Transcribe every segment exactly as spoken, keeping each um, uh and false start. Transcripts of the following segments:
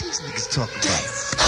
These niggas talking about.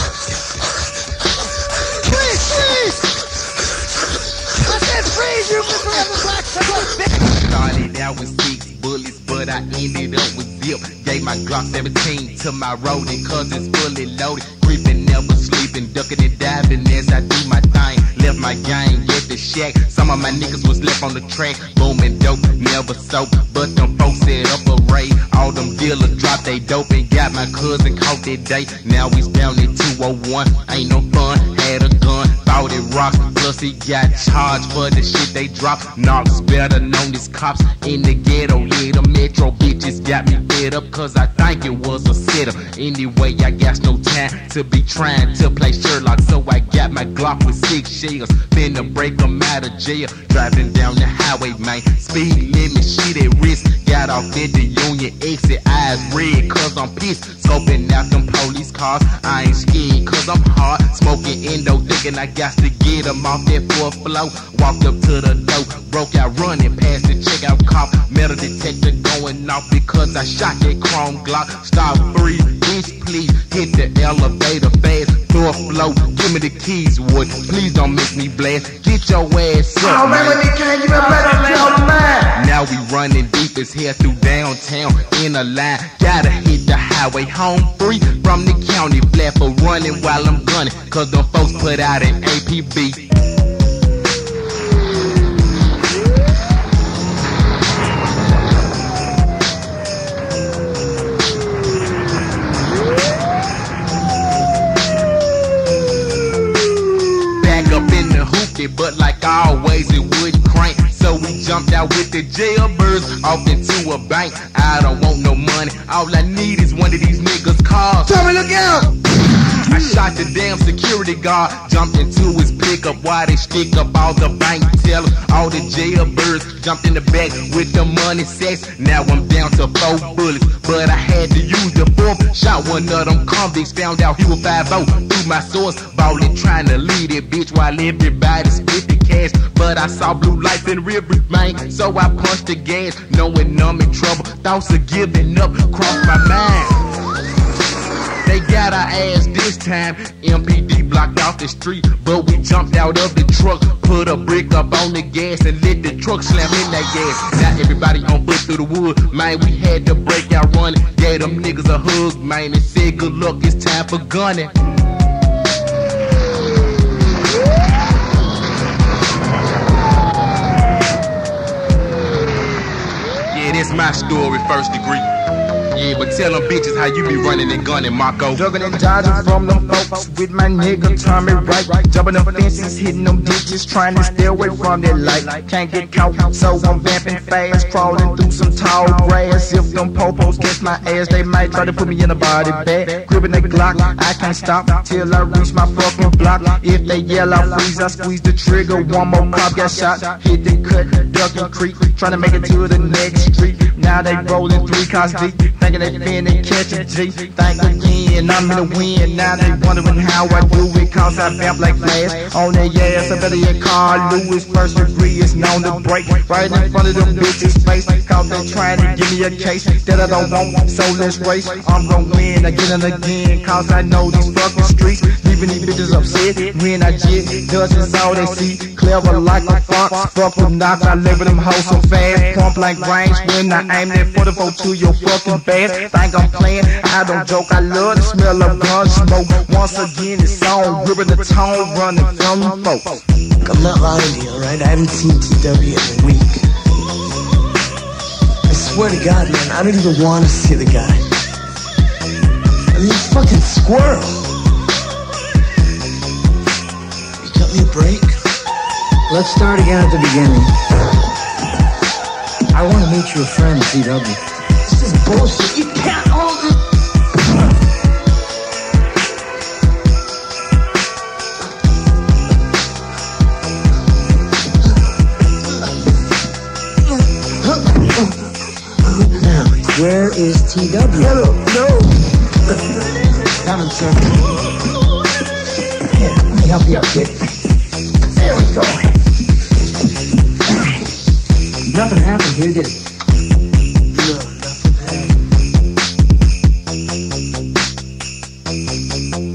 Please, please! I said freeze, you Mister Black Sabbath. Started out with six bullets, but I ended up with zip. Gave my Glock seventeen to my rodent, cause it's fully loaded. Creeping, never sleeping, ducking and diving as I do my thing. Left my gang at the shack. Some of my niggas was left on the track. Booming dope, never soap. But them folks set up a raid. All them dealers dropped they dope and got my cousin caught that day. Now we down at two oh one. Ain't no fun, had a gun, thought it rocks. Plus he got charged for the shit they dropped. Knocks better known as cops in the ghetto. Yeah, the metro bitches got me fed up cause I think it was a setup. Anyway, I got no time to be trying to play Sherlock, so I got my Glock with six shells. Finna break them out of jail. Driving down the highway, man. Speed limit, shit at risk. Got off at the Union exit, eyes red cause I'm pissed. Scoping out them police cars, I ain't scared cause I'm hard. Smoking endo, thinking I got to get them off that fourth floor. Walked up to the door, broke out running past the checkout cop. Metal detector going off because I shot that chrome Glock. Stop three, bitch, please hit the elevator fast. Floor flow, give me the keys, wood. Please don't make me blast. Get your ass up, Oh man, when you can't give a better tell man. now we running deep as hell through downtown in a line. Gotta hit the highway home free from the county. Flat for running while I'm gunning, cause them folks put out an A P B. Back up in the hoopty, but like always it wouldn't crank. So we jumped out with the jailbirds off into a bank. I don't want no money, all I need is one of these niggas' cars. Tell me, look out! I shot the damn security guard, jumped into his pickup while they stick up all the bank tellers. All the jailbirds jumped in the back with the money sacks. Now I'm down to four bullets, but I had to use the fourth. Shot one of them convicts, found out he was five oh. Through my source, ballin', trying to lead it, bitch, while everybody split the cash. But I saw blue lights in river, man, so I punched the gas, knowing I'm in trouble. Thoughts of giving up crossed my mind. They got our ass this time. M P D blocked off the street, but we jumped out of the truck, put a brick up on the gas and let the truck slam in that gas. Now everybody on foot through the wood, man, we had to break out running. Gave them niggas a hug, man, and said good luck, it's time for gunning. Yeah, that's my story, first degree. Yeah, but tell them bitches how you be running and gunning, Marco. Ducking and dodging from them folks with my nigga, turn me right. Jumping them fences, hitting them ditches, trying to stay away from that light. Can't get caught, so I'm vamping fast, crawling through some tall grass. If them popos catch my ass, they might try to put me in a body bag. Gripping that Glock, I can't stop till I reach my fucking block. If they yell, I freeze, I squeeze the trigger. One more cop got shot, hit the cut, ducking creek, trying to make it to the next street. Now they rolling three cars deep, thinking they finna catch a G. Think again, I'm in the wind. Now they wondering how I do it, cause I vamp like Flash. On their ass, I better get Carl Lewis. First degree is known to break right in front of them bitches' face, cause they trying to give me a case that I don't want, so let's race. I'm gon' win again and again, cause I know these fucking streets, leaving these bitches upset. When I jet, dust is all they see, clever like a fox. Fuck with knocks, I label them hoes so fast. Point blank range when I aim that forty-four to your fucking bass. Think I'm playing, I don't joke, I love the smell of gun smoke. Once again it's on, gripping the tone, running from them folks. I'm not lying to you, alright? I haven't seen T W in a week. I swear to God, man, I don't even want to see the guy. I mean, he's fucking squirrel. You got me a break? Let's start again at the beginning. I want to meet your friend, T W. This is bullshit. You can't hold it. Now, where is T W? Hello, no. Come on, sir. Here, let me help you up, kid. There we go. Nothing happened here, did it? No, nothing happened. Thank